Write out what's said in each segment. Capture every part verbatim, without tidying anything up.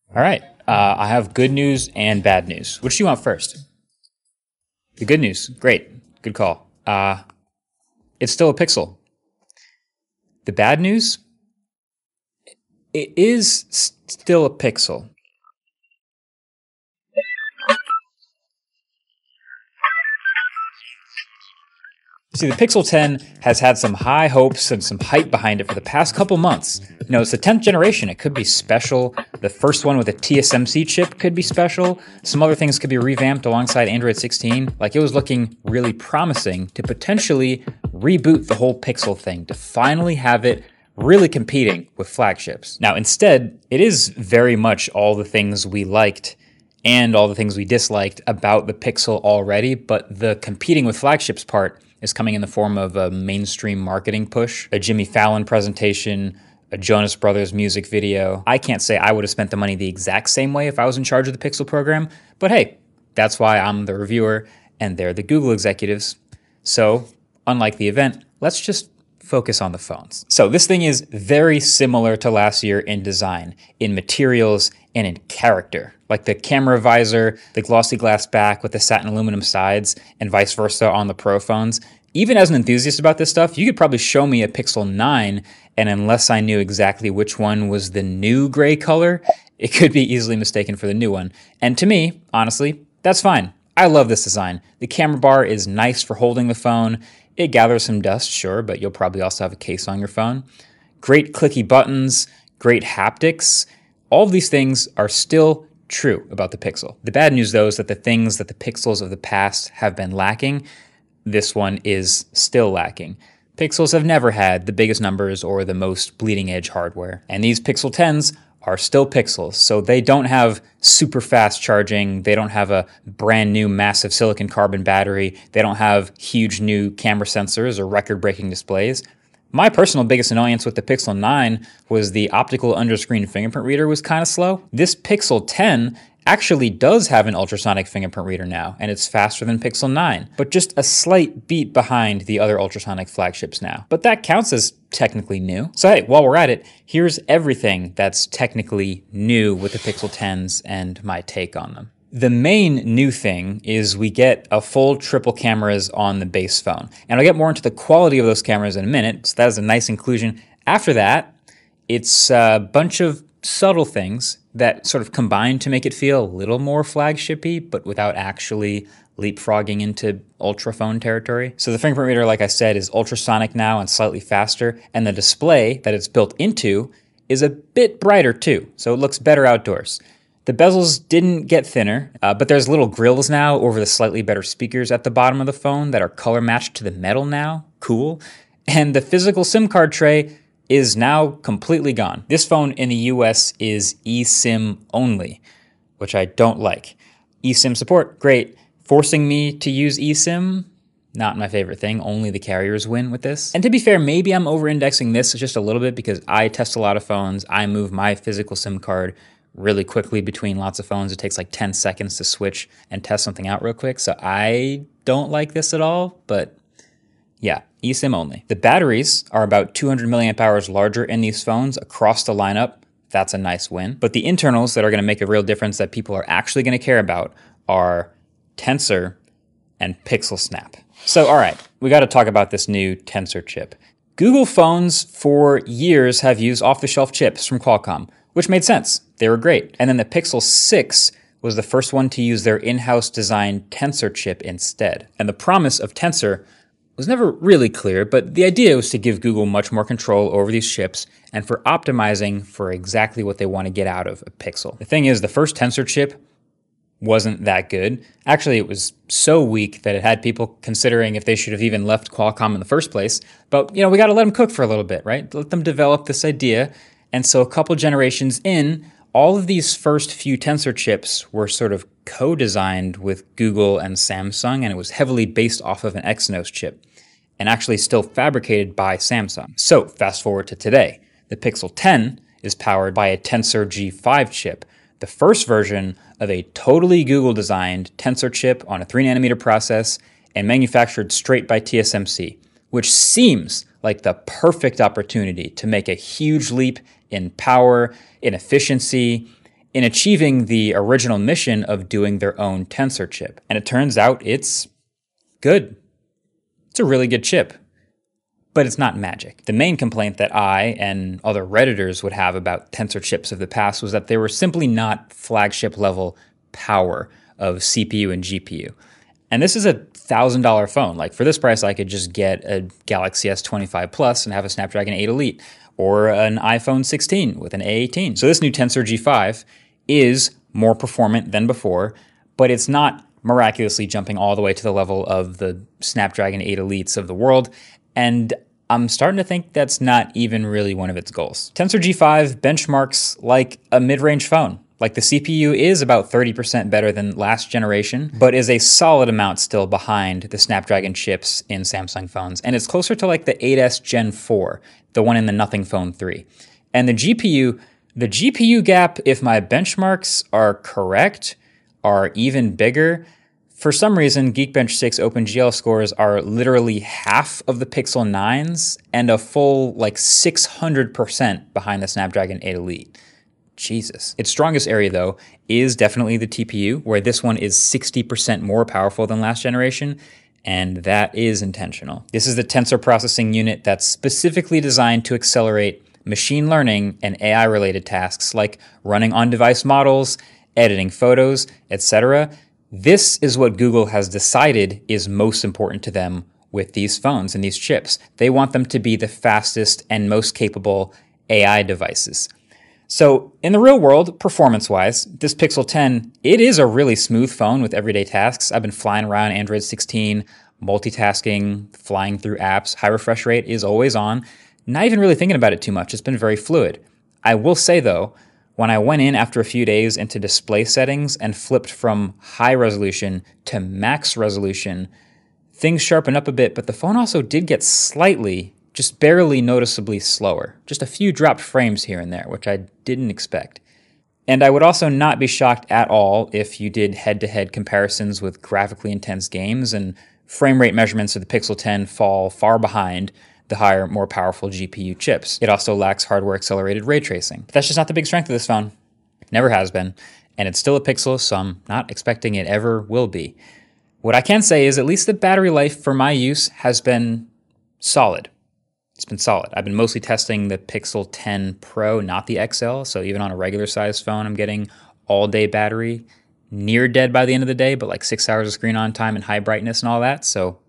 All right. Uh, I have good news and bad news. Which do you want first? The good news. Great. Good call. Uh, it's still a Pixel. The bad news? It is still a Pixel. See, the Pixel ten has had some high hopes and some hype behind it for the past couple months. You know, it's the tenth generation. It could be special. The first one with a T S M C chip could be special. Some other things could be revamped alongside Android sixteen. Like, it was looking really promising to potentially reboot the whole Pixel thing, to finally have it really competing with flagships. Now, instead, it is very much all the things we liked and all the things we disliked about the Pixel already, but the competing with flagships part is coming in the form of a mainstream marketing push, a Jimmy Fallon presentation, a Jonas Brothers music video. I can't say I would have spent the money the exact same way if I was in charge of the Pixel program, but hey, that's why I'm the reviewer and they're the Google executives. So, unlike the event, let's just focus on the phones. So this thing is very similar to last year in design, in materials, and in character. Like the camera visor, the glossy glass back with the satin aluminum sides, and vice versa on the Pro phones. Even as an enthusiast about this stuff, you could probably show me a Pixel nine, and unless I knew exactly which one was the new gray color, it could be easily mistaken for the new one. And to me, honestly, that's fine. I love this design. The camera bar is nice for holding the phone. It gathers some dust, sure, but you'll probably also have a case on your phone. Great clicky buttons, great haptics. All of these things are still true about the Pixel. The bad news, though, is that the things that the Pixels of the past have been lacking, this one is still lacking. Pixels have never had the biggest numbers or the most bleeding-edge hardware, and these Pixel tens are still Pixels, so they don't have super fast charging, they don't have a brand new massive silicon carbon battery, they don't have huge new camera sensors or record-breaking displays. My personal biggest annoyance with the Pixel nine was the optical underscreen fingerprint reader was kind of slow. This Pixel ten actually does have an ultrasonic fingerprint reader now, and it's faster than Pixel nine, but just a slight beat behind the other ultrasonic flagships now. But that counts as technically new. So hey, while we're at it, here's everything that's technically new with the Pixel tens and my take on them. The main new thing is we get a full triple cameras on the base phone. And I'll get more into the quality of those cameras in a minute, so that is a nice inclusion. After that, it's a bunch of subtle things that sort of combine to make it feel a little more flagship-y, but without actually leapfrogging into ultra phone territory. So the fingerprint reader, like I said, is ultrasonic now and slightly faster, and the display that it's built into is a bit brighter too, so it looks better outdoors. The bezels didn't get thinner, uh, but there's little grills now over the slightly better speakers at the bottom of the phone that are color matched to the metal now. Cool. And the physical SIM card tray is now completely gone. This phone in the U S is eSIM only, which I don't like. eSIM support, great. Forcing me to use eSIM, not my favorite thing. Only the carriers win with this. And to be fair, maybe I'm over-indexing this just a little bit because I test a lot of phones. I move my physical SIM card really quickly between lots of phones. It takes like ten seconds to switch and test something out real quick. So I don't like this at all, but yeah, eSIM only. The batteries are about two hundred milliamp hours larger in these phones across the lineup. That's a nice win. But the internals that are going to make a real difference that people are actually going to care about are Tensor and Pixel Snap. So, all right, we got to talk about this new Tensor chip. Google phones for years have used off-the-shelf chips from Qualcomm, which made sense. They were great. And then the Pixel six was the first one to use their in-house designed Tensor chip instead. And the promise of Tensor was never really clear, but the idea was to give Google much more control over these chips and for optimizing for exactly what they want to get out of a Pixel. The thing is, the first Tensor chip wasn't that good. Actually, it was so weak that it had people considering if they should have even left Qualcomm in the first place. But, you know, we got to let them cook for a little bit, right? Let them develop this idea. And so a couple generations in, all of these first few Tensor chips were sort of co-designed with Google and Samsung, and it was heavily based off of an Exynos chip, and actually still fabricated by Samsung. So fast forward to today. The Pixel ten is powered by a Tensor G five chip, the first version of a totally Google-designed Tensor chip on a three nanometer process and manufactured straight by T S M C, which seems like the perfect opportunity to make a huge leap in power, in efficiency, in achieving the original mission of doing their own Tensor chip. And it turns out it's good. It's a really good chip. But it's not magic. The main complaint that I and other Redditors would have about Tensor chips of the past was that they were simply not flagship level power of C P U and G P U. And this is a one thousand dollars phone. Like for this price, I could just get a Galaxy S twenty-five Plus and have a Snapdragon eight Elite, or an iPhone sixteen with an A eighteen. So this new Tensor G five is more performant than before, but it's not miraculously jumping all the way to the level of the Snapdragon eight Elites of the world. And I'm starting to think that's not even really one of its goals. Tensor G five benchmarks like a mid-range phone. Like the C P U is about thirty percent better than last generation, but is a solid amount still behind the Snapdragon chips in Samsung phones. And it's closer to like the eight S Gen four, the one in the Nothing Phone three. And the G P U, the G P U gap, if my benchmarks are correct, are even bigger. For some reason, Geekbench six OpenGL scores are literally half of the Pixel nines and a full like six hundred percent behind the Snapdragon eight Elite. Jesus. Its strongest area, though, is definitely the T P U, where this one is sixty percent more powerful than last generation, and that is intentional. This is the tensor processing unit that's specifically designed to accelerate machine learning and A I-related tasks like running on-device models, editing photos, et cetera. This is what Google has decided is most important to them with these phones and these chips. They want them to be the fastest and most capable A I devices. So in the real world, performance-wise, this Pixel ten, it is a really smooth phone with everyday tasks. I've been flying around Android sixteen, multitasking, flying through apps. High refresh rate is always on. Not even really thinking about it too much. It's been very fluid. I will say, though, when I went in after a few days into display settings and flipped from high resolution to max resolution, things sharpened up a bit, but the phone also did get slightly, just barely noticeably slower. Just a few dropped frames here and there, which I didn't expect. And I would also not be shocked at all if you did head-to-head comparisons with graphically intense games and frame rate measurements of the Pixel ten fall far behind the higher, more powerful G P U chips. It also lacks hardware-accelerated ray tracing. But that's just not the big strength of this phone. Never has been. And it's still a Pixel, so I'm not expecting it ever will be. What I can say is at least the battery life for my use has been solid. It's been solid. I've been mostly testing the Pixel ten Pro, not the X L, so even on a regular size phone, I'm getting all-day battery, near dead by the end of the day, but like six hours of screen on time and high brightness and all that, so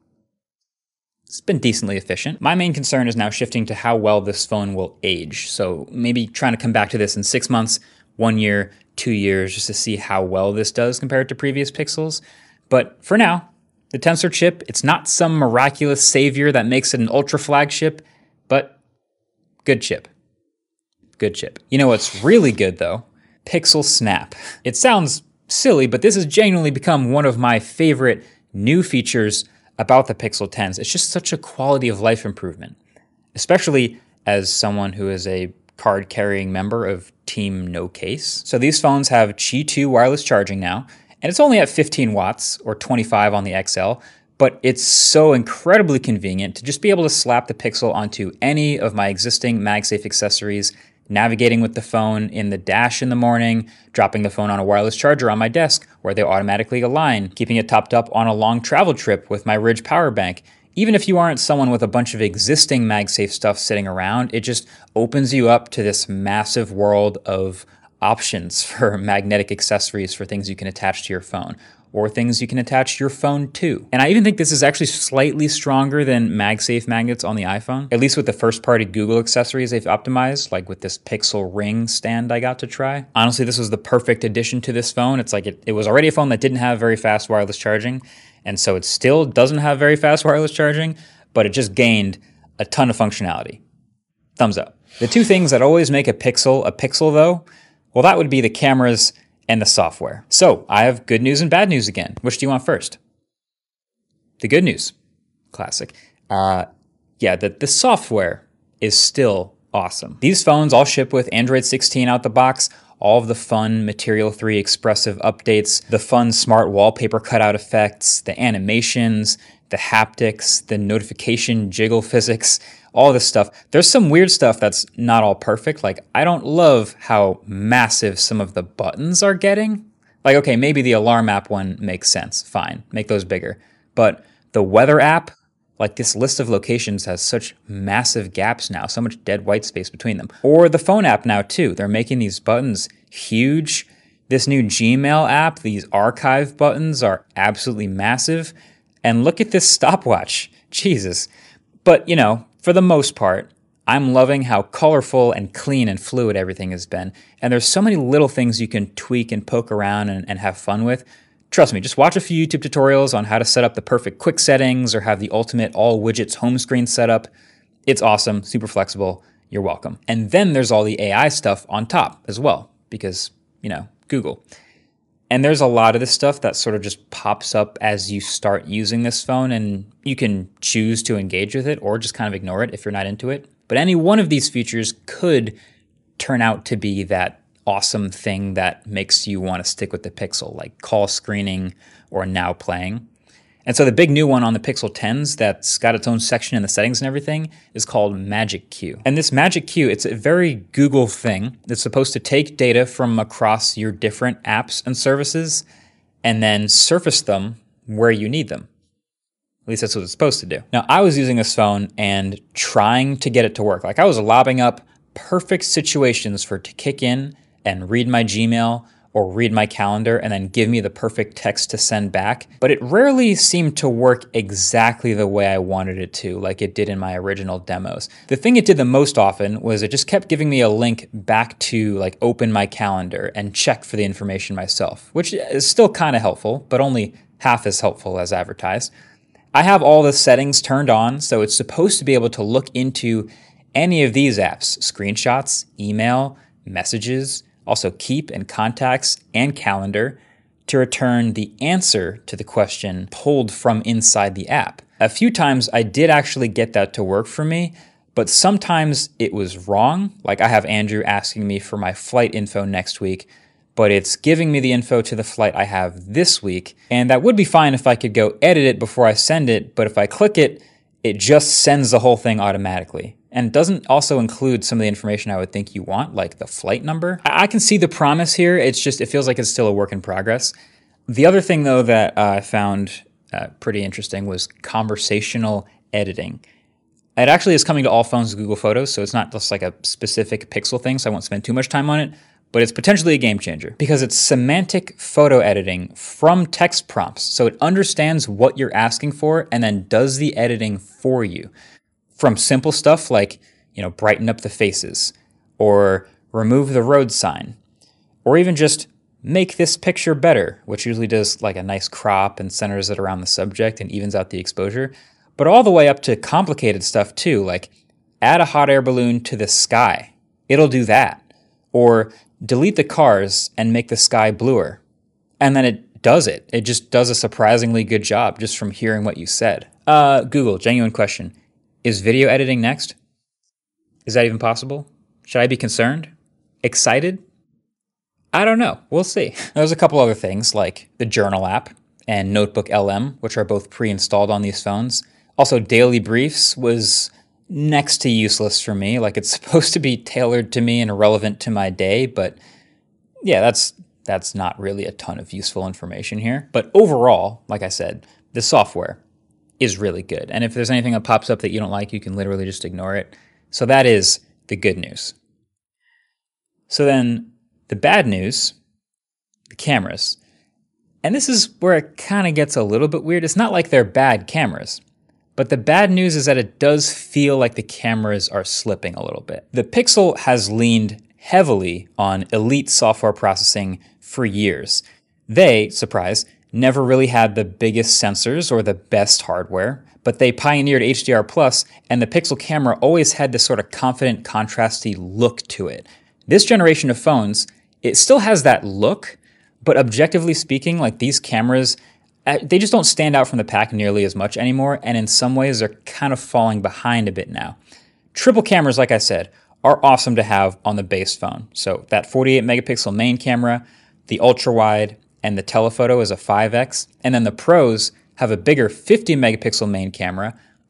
it's been decently efficient. My main concern is now shifting to how well this phone will age. So maybe trying to come back to this in six months, one year, two years, just to see how well this does compared to previous Pixels. But for now, the Tensor chip, it's not some miraculous savior that makes it an ultra flagship, but good chip. Good chip. You know what's really good though? Pixel Snap. It sounds silly, but this has genuinely become one of my favorite new features about the Pixel tens. It's just such a quality of life improvement, especially as someone who is a card-carrying member of Team No Case. So these phones have Qi two wireless charging now, and it's only at fifteen watts or twenty-five on the X L, but it's so incredibly convenient to just be able to slap the Pixel onto any of my existing MagSafe accessories, navigating with the phone in the dash in the morning, dropping the phone on a wireless charger on my desk where they automatically align, keeping it topped up on a long travel trip with my Ridge power bank. Even if you aren't someone with a bunch of existing MagSafe stuff sitting around, it just opens you up to this massive world of options for magnetic accessories for things you can attach to your phone, or things you can attach your phone to. And I even think this is actually slightly stronger than MagSafe magnets on the iPhone, at least with the first-party Google accessories they've optimized, like with this Pixel Ring stand I got to try. Honestly, this was the perfect addition to this phone. It's like it, it was already a phone that didn't have very fast wireless charging, and so it still doesn't have very fast wireless charging, but it just gained a ton of functionality. Thumbs up. The two things that always make a Pixel a Pixel, though, well, that would be the cameras and the software. So I have good news and bad news again. Which do you want first? The good news. Classic. Uh, yeah, the, the software is still awesome. These phones all ship with Android sixteen out the box, all of the fun Material three expressive updates, the fun smart wallpaper cutout effects, the animations, the haptics, the notification jiggle physics, all this stuff. There's some weird stuff that's not all perfect. Like, I don't love how massive some of the buttons are getting. Like, okay, maybe the alarm app one makes sense. Fine, make those bigger. But the weather app, like this list of locations has such massive gaps now, so much dead white space between them. Or the phone app now too. They're making these buttons huge. This new Gmail app, these archive buttons are absolutely massive. And look at this stopwatch. Jesus. But, you know, for the most part, I'm loving how colorful and clean and fluid everything has been. And there's so many little things you can tweak and poke around and, and have fun with. Trust me, just watch a few YouTube tutorials on how to set up the perfect quick settings or have the ultimate all widgets home screen setup. It's awesome, super flexible. You're welcome. And then there's all the A I stuff on top as well, because, you know, Google. And there's a lot of this stuff that sort of just pops up as you start using this phone, and you can choose to engage with it or just kind of ignore it if you're not into it. But any one of these features could turn out to be that awesome thing that makes you want to stick with the Pixel, like call screening or now playing. And so the big new one on the Pixel tens that's got its own section in the settings and everything is called Magic Queue. And this Magic Queue, it's a very Google thing. It's supposed to take data from across your different apps and services and then surface them where you need them. At least that's what it's supposed to do. Now, I was using this phone and trying to get it to work. Like, I was lobbing up perfect situations for it to kick in and read my Gmail or read my calendar and then give me the perfect text to send back. But it rarely seemed to work exactly the way I wanted it to, like it did in my original demos. The thing it did the most often was it just kept giving me a link back to like open my calendar and check for the information myself, which is still kind of helpful, but only half as helpful as advertised. I have all the settings turned on, so it's supposed to be able to look into any of these apps, screenshots, email, messages, also Keep and Contacts and Calendar, to return the answer to the question pulled from inside the app. A few times I did actually get that to work for me, but sometimes it was wrong. Like, I have Andrew asking me for my flight info next week, but it's giving me the info to the flight I have this week. And that would be fine if I could go edit it before I send it, but if I click it, it just sends the whole thing automatically. And it doesn't also include some of the information I would think you want, like the flight number. I can see the promise here. It's just, it feels like it's still a work in progress. The other thing, though, that uh, I found uh, pretty interesting was conversational editing. It actually is coming to all phones with Google Photos, so it's not just like a specific Pixel thing, so I won't spend too much time on it. But it's potentially a game changer because it's semantic photo editing from text prompts. So it understands what you're asking for and then does the editing for you. From simple stuff like, you know, brighten up the faces or remove the road sign, or even just make this picture better, which usually does like a nice crop and centers it around the subject and evens out the exposure, but all the way up to complicated stuff too, like add a hot air balloon to the sky. It'll do that. Or delete the cars and make the sky bluer. And then it does it. It just does a surprisingly good job just from hearing what you said. Uh, Google, genuine question. Is video editing next? Is that even possible? Should I be concerned? Excited? I don't know. We'll see. There's a couple other things like the Journal app and Notebook L M, which are both pre-installed on these phones. Also, Daily Briefs was next to useless for me. Like, it's supposed to be tailored to me and relevant to my day, but yeah, that's that's not really a ton of useful information here. But overall, like I said, the software is really good. And if there's anything that pops up that you don't like, you can literally just ignore it. So that is the good news. So then the bad news, the cameras. And this is where it kind of gets a little bit weird. It's not like they're bad cameras, but the bad news is that it does feel like the cameras are slipping a little bit. The Pixel has leaned heavily on elite software processing for years. They, surprise, never really had the biggest sensors or the best hardware, but they pioneered H D R plus, and the Pixel camera always had this sort of confident, contrasty look to it. This generation of phones, it still has that look, but objectively speaking, like these cameras, they just don't stand out from the pack nearly as much anymore, and in some ways they're kind of falling behind a bit now. Triple cameras, like I said, are awesome to have on the base phone. So that forty-eight megapixel main camera, the ultra-wide, and the telephoto is a five X, and then the Pros have a bigger fifty megapixel main camera,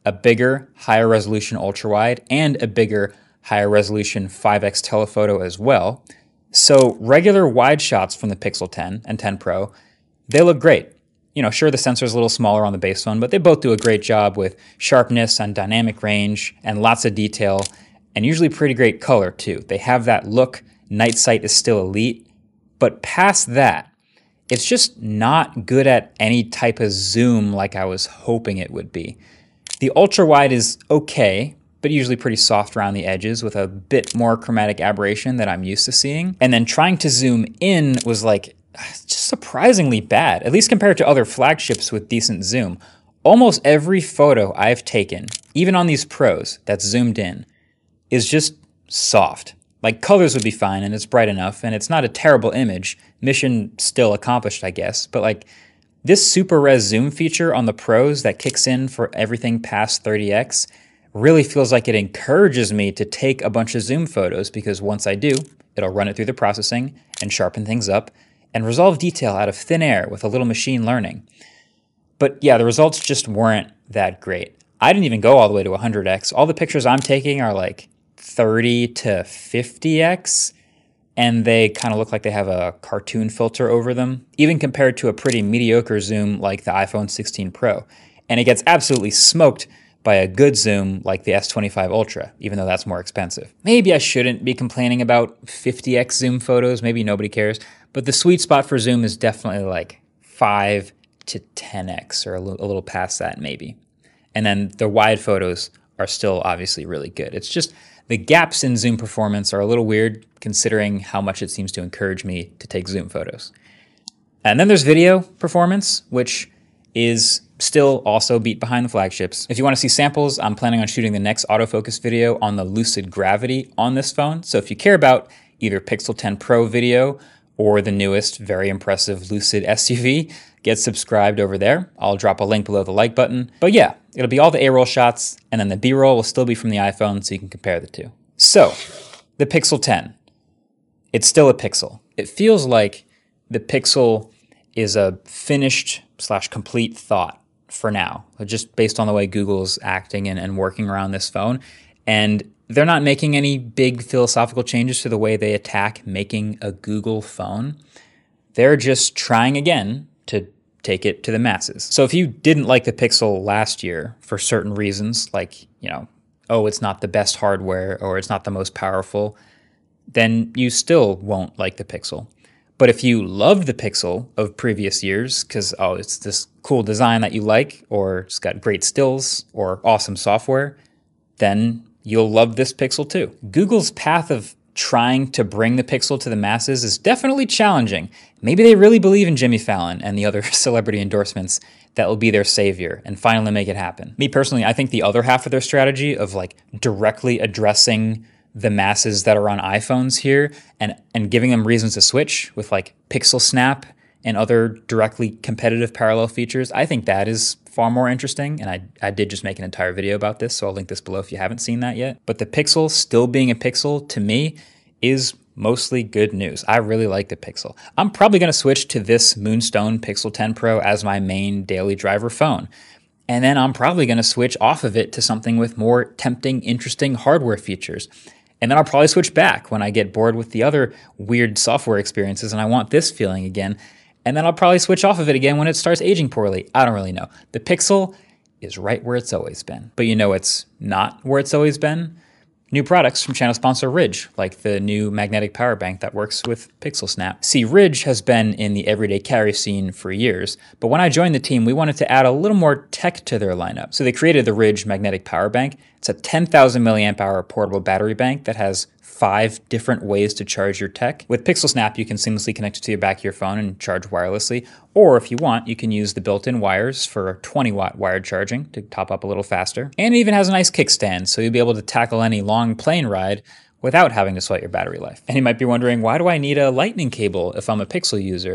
a bigger, higher resolution ultra-wide, and a bigger, higher resolution five X telephoto as well. So regular wide shots from the Pixel ten and ten Pro, they look great. You know, sure, the sensor's a little smaller on the base phone, but they both do a great job with sharpness and dynamic range and lots of detail, and usually pretty great color too. They have that look. Night sight is still elite, but past that, it's just not good at any type of zoom like I was hoping it would be. The ultra-wide is okay, but usually pretty soft around the edges with a bit more chromatic aberration that I'm used to seeing. And then trying to zoom in was like just surprisingly bad, at least compared to other flagships with decent zoom. Almost every photo I've taken, even on these Pros that's zoomed in, is just soft. Like colors would be fine and it's bright enough and it's not a terrible image. Mission still accomplished, I guess. But like this super res zoom feature on the Pros that kicks in for everything past thirty X really feels like it encourages me to take a bunch of zoom photos because once I do, it'll run it through the processing and sharpen things up and resolve detail out of thin air with a little machine learning. But yeah, the results just weren't that great. I didn't even go all the way to one hundred X. All the pictures I'm taking are like thirty to fifty X, and they kind of look like they have a cartoon filter over them, even compared to a pretty mediocre zoom like the iPhone sixteen Pro. And it gets absolutely smoked by a good zoom like the S twenty-five Ultra, even though that's more expensive. Maybe I shouldn't be complaining about fifty X zoom photos, maybe nobody cares, but the sweet spot for zoom is definitely like five to ten X, or a little, a little past that maybe. And then the wide photos are still obviously really good. It's just the gaps in zoom performance are a little weird considering how much it seems to encourage me to take zoom photos. And then there's video performance, which is still also beat behind the flagships. If you want to see samples, I'm planning on shooting the next autofocus video on the Lucid Gravity on this phone. So if you care about either Pixel ten Pro video or the newest, very impressive Lucid S U V, get subscribed over there. I'll drop a link below the like button. But yeah, it'll be all the A-roll shots, and then the B-roll will still be from the iPhone, so you can compare the two. So, the Pixel ten. It's still a Pixel. It feels like the Pixel is a finished slash complete thought for now, just based on the way Google's acting and, and working around this phone. And they're not making any big philosophical changes to the way they attack making a Google phone. They're just trying again to take it to the masses. So if you didn't like the Pixel last year for certain reasons, like, you know, oh, it's not the best hardware or it's not the most powerful, then you still won't like the Pixel. But if you loved the Pixel of previous years because, oh, it's this cool design that you like, or it's got great stills or awesome software, then you'll love this Pixel too. Google's path of trying to bring the Pixel to the masses is definitely challenging. Maybe they really believe in Jimmy Fallon and the other celebrity endorsements that will be their savior and finally make it happen. Me personally, I think the other half of their strategy of like directly addressing the masses that are on iPhones here and, and giving them reasons to switch with like Pixel Snap and other directly competitive parallel features, I think that is far more interesting. And I, I did just make an entire video about this, so I'll link this below if you haven't seen that yet. But the Pixel still being a Pixel, to me, is mostly good news. I really like the Pixel. I'm probably going to switch to this Moonstone Pixel ten Pro as my main daily driver phone. And then I'm probably going to switch off of it to something with more tempting, interesting hardware features. And then I'll probably switch back when I get bored with the other weird software experiences and I want this feeling again. And then I'll probably switch off of it again when it starts aging poorly. I don't really know. The Pixel is right where it's always been. But you know it's not where it's always been? New products from channel sponsor Ridge, like the new magnetic power bank that works with Pixel Snap. See, Ridge has been in the everyday carry scene for years, but when I joined the team, we wanted to add a little more tech to their lineup. So they created the Ridge magnetic power bank. It's a ten thousand milliamp hour portable battery bank that has five different ways to charge your tech. With Pixel Snap, you can seamlessly connect it to the back of your phone and charge wirelessly. Or if you want, you can use the built-in wires for twenty watt wired charging to top up a little faster. And it even has a nice kickstand, so you'll be able to tackle any long plane ride without having to sweat your battery life. And you might be wondering, why do I need a lightning cable if I'm a Pixel user?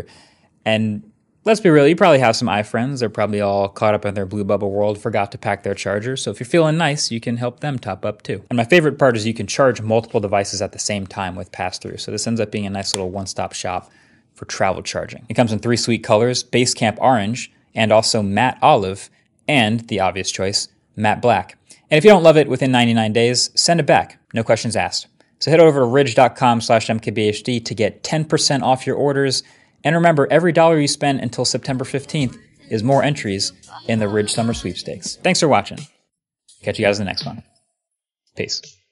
And let's be real, you probably have some iFriends. They're probably all caught up in their blue bubble world, forgot to pack their charger. So if you're feeling nice, you can help them top up too. And my favorite part is you can charge multiple devices at the same time with pass-through. So this ends up being a nice little one-stop shop for travel charging. It comes in three sweet colors, Basecamp Orange, and also Matte Olive, and the obvious choice, matte black. And if you don't love it within ninety-nine days, send it back. No questions asked. So head over to ridge.com slash mkbhd to get ten percent off your orders. And remember, every dollar you spend until September fifteenth is more entries in the Ridge Summer Sweepstakes. Thanks for watching. Catch you guys in the next one. Peace.